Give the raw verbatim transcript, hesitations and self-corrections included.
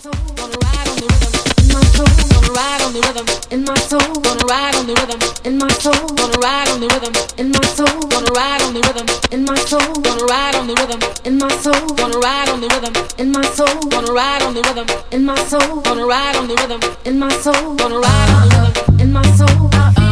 soul, gonna ride on the rhythm. In my soul, gonna ride on the rhythm. In my soul, gonna ride on the rhythm. In my soul, gonna ride on the rhythm. In my soul, gonna ride on the rhythm. In my soul, gonna ride on the rhythm. In my soul, gonna ride on the rhythm. In my soul, gonna ride on the rhythm. In my soul, gonna ride on the rhythm. In my soul, gonna ride on the rhythm. In my soul.